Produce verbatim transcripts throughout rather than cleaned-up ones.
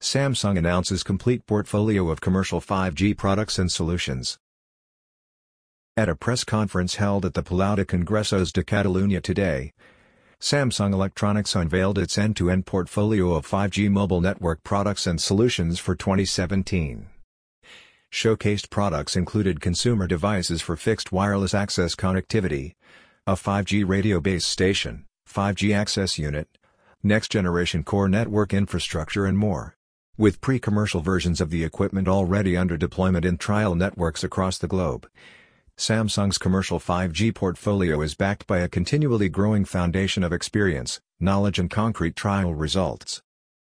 Samsung announces complete portfolio of commercial five G products and solutions. At a press conference held at the Palau de Congressos de Catalunya today, Samsung Electronics unveiled its end-to-end portfolio of five G mobile network products and solutions for twenty seventeen. Showcased products included consumer devices for fixed wireless access connectivity, a five G radio base station, five G access unit, next-generation core network infrastructure and more. With pre-commercial versions of the equipment already under deployment in trial networks across the globe, Samsung's commercial five G portfolio is backed by a continually growing foundation of experience, knowledge and concrete trial results.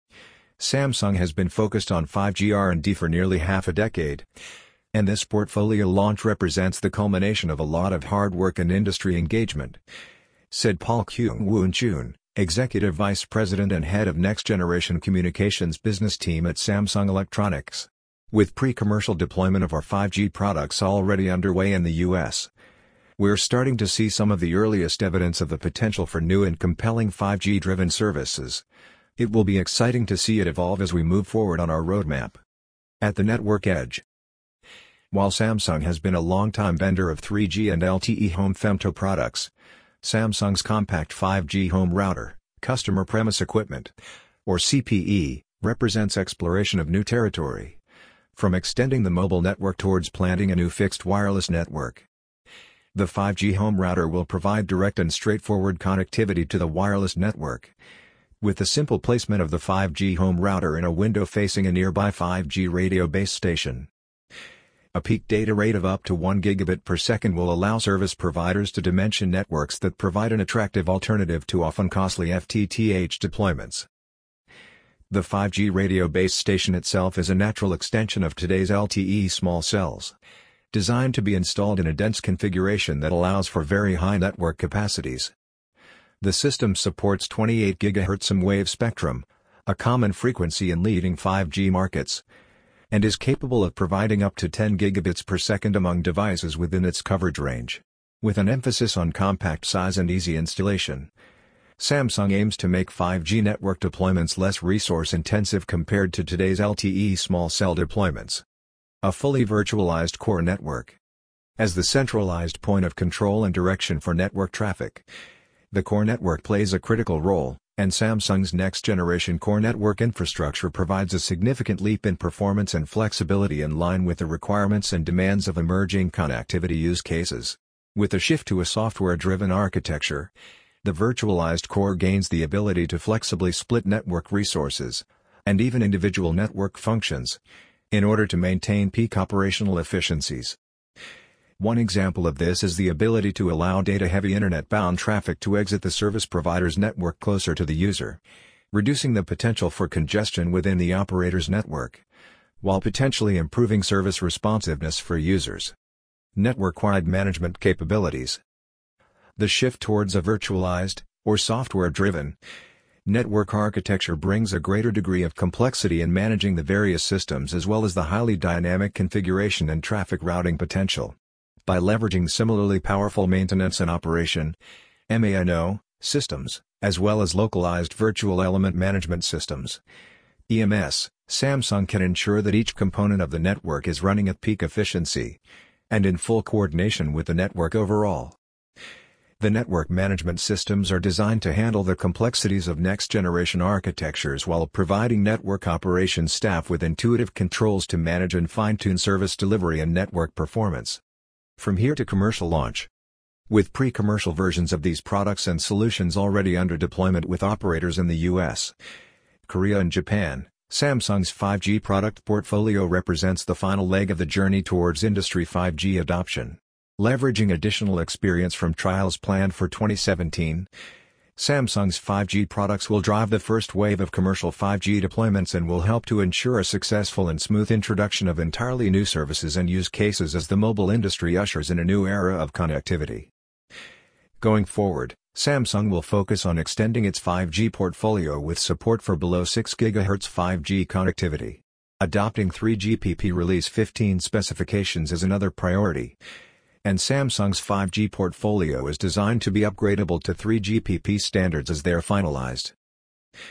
Samsung has been focused on five G R and D for nearly half a decade, and this portfolio launch represents the culmination of a lot of hard work and industry engagement, said Paul Kyung-Woon Chun, Executive Vice President and Head of Next Generation Communications Business Team at Samsung Electronics. With pre-commercial deployment of our five G products already underway in the U S, we're starting to see some of the earliest evidence of the potential for new and compelling five G-driven services. It will be exciting to see it evolve as we move forward on our roadmap. At the network edge. While Samsung has been a long-time vendor of three G and L T E home femto products, Samsung's Compact five G Home Router, Customer Premise Equipment, or C P E, represents exploration of new territory. From extending the mobile network towards planting a new fixed wireless network. The five G Home Router will provide direct and straightforward connectivity to the wireless network. With the simple placement of the five G Home Router in a window facing a nearby five G radio base station. A peak data rate of up to one gigabit per second will allow service providers to dimension networks that provide an attractive alternative to often costly F T T H deployments. The five G radio base station itself is a natural extension of today's L T E small cells, designed to be installed in a dense configuration that allows for very high network capacities. The system supports twenty-eight gigahertz M-wave spectrum, a common frequency in leading five G markets, and is capable of providing up to ten gigabits per second among devices within its coverage range. With an emphasis on compact size and easy installation, Samsung aims to make five G network deployments less resource-intensive compared to today's L T E small cell deployments. A fully virtualized core network. As the centralized point of control and direction for network traffic, the core network plays a critical role, and Samsung's next-generation core network infrastructure provides a significant leap in performance and flexibility in line with the requirements and demands of emerging connectivity use cases. With a shift to a software-driven architecture, the virtualized core gains the ability to flexibly split network resources, and even individual network functions, in order to maintain peak operational efficiencies. One example of this is the ability to allow data-heavy internet-bound traffic to exit the service provider's network closer to the user, reducing the potential for congestion within the operator's network, while potentially improving service responsiveness for users. Network-wide management capabilities. The shift towards a virtualized, or software-driven, network architecture brings a greater degree of complexity in managing the various systems as well as the highly dynamic configuration and traffic routing potential. By leveraging similarly powerful maintenance and operation (M A N O) systems, as well as localized virtual element management systems (E M S), Samsung can ensure that each component of the network is running at peak efficiency, and in full coordination with the network overall. The network management systems are designed to handle the complexities of next-generation architectures while providing network operations staff with intuitive controls to manage and fine-tune service delivery and network performance. From here to commercial launch. With pre-commercial versions of these products and solutions already under deployment with operators in the U S, Korea and Japan, Samsung's five G product portfolio represents the final leg of the journey towards industry five G adoption. Leveraging additional experience from trials planned for twenty seventeen, Samsung's five G products will drive the first wave of commercial five G deployments and will help to ensure a successful and smooth introduction of entirely new services and use cases as the mobile industry ushers in a new era of connectivity. Going forward, Samsung will focus on extending its five G portfolio with support for below six gigahertz five G connectivity. Adopting three G P P Release fifteen specifications is another priority, and Samsung's five G portfolio is designed to be upgradable to three G P P standards as they are finalized.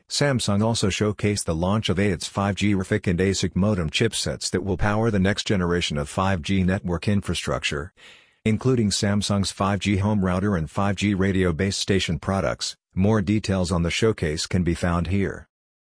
Samsung also showcased the launch of its five G R F I C and A S I C modem chipsets that will power the next generation of five G network infrastructure, including Samsung's five G home router and five G radio base station products. More details on the showcase can be found here.